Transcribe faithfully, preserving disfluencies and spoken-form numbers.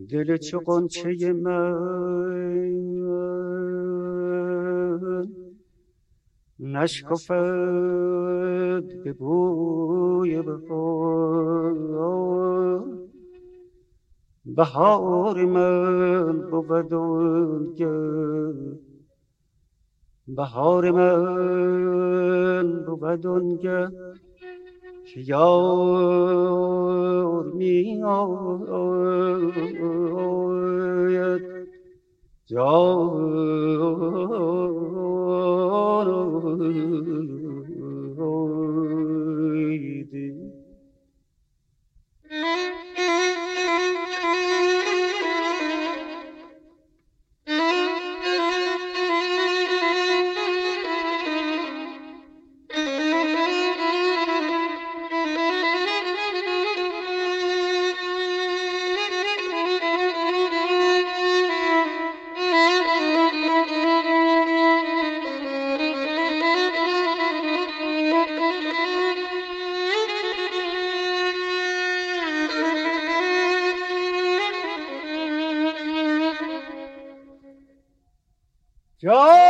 دل چو غنچه من نشکفد به بوی بهار. بهار من بود آنگه، بهار من بود آنگه که یار می آید جان. جان